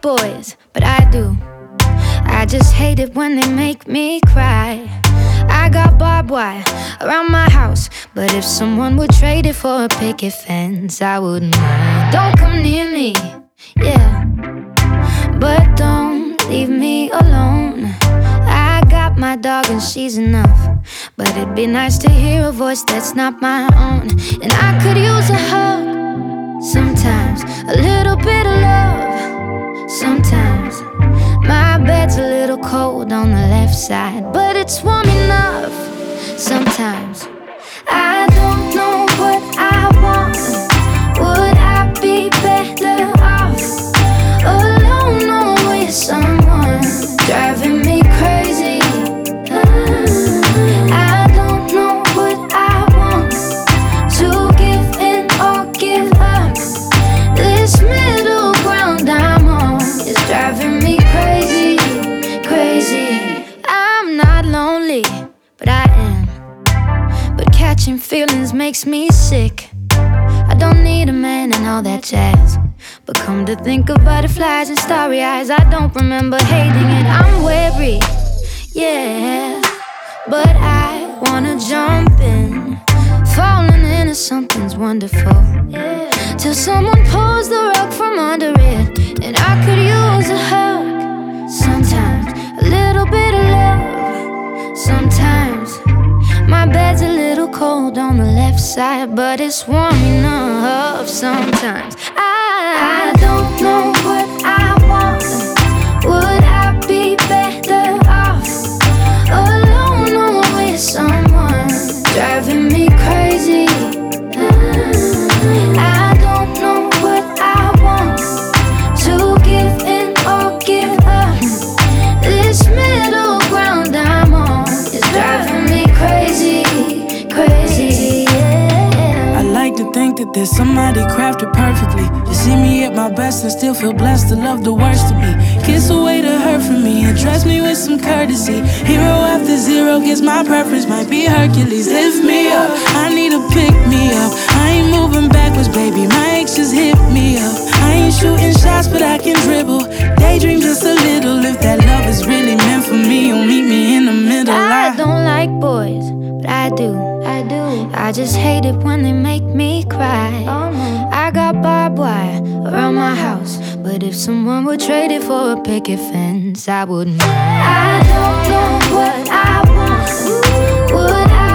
boys, but I do. I just hate it when they make me cry. I got barbed wire around my house, but if someone would trade it for a picket fence, I wouldn't mind. Don't come near me, yeah, but don't leave me alone. I got my dog and she's enough, but it'd be nice to hear a voice that's not my own. And I could use a hug sometimes, a little bit of love sometimes. My bed's a little cold on the left side, but it's warm enough sometimes. I don't know what I want. Would I be better off alone or with someone driving me crazy? I don't know what I want. To give in or give up. This middle ground I'm on is driving me crazy, crazy. I'm not lonely, but I am. But catching feelings makes me sick. I don't need a man and all that jazz, but come to think of butterflies and starry eyes, I don't remember hating it. I'm wary, yeah, but I wanna jump in. Falling into something's wonderful, yeah, till someone pulls the rug from under it. And I could use a hug sometimes, a little bit of love sometimes. My bed's a little cold on the left side, but it's warm enough sometimes. I don't know what I want. Would I be better off alone or with someone driving me crazy? I don't know what I want. To give in or give up. This middle ground I'm on is driving me crazy, crazy, yeah. I like to think that there's somebody crafted perfectly. You see me at my best and still feel blessed to love the worst of me. Kiss away the hurt from me, address me with some courtesy. Hero after zero gets my preference, might be Hercules. Lift me up, I need to pick me up. I ain't moving backwards, baby, my ex just hit me up. I ain't shooting shots, but I can dribble. Daydream just a little. If that love is really meant for me, you'll meet me in the middle. I don't like boys, but I do. I just hate it when they make me cry. I got barbed wire around my house, but if someone would trade it for a picket fence, I wouldn't mind. I don't know what I want. Would I